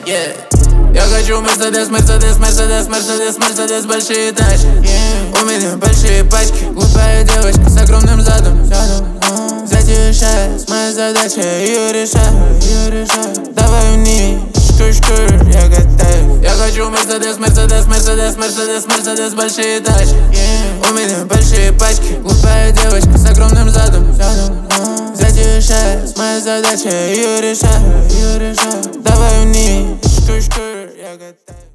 yeah. Я хочу Мерседес, Мерседес, Мерседес, Мерседес, Мерседес, большие тачки, yeah. У меня большие пачки, глупая девочка с огромным задом. Взять ее сейчас, моя задача ее решать. Давай вниз, шкур, я готов. Я хочу Мерседес, Мерседес, Мерседес, Мерседес, Мерседес, большие тачки, yeah. У меня большие пачки, глупая девочка с огромным задом. Взять ее сейчас, моя задача ее решать. Давай вниз, шкур, я готов.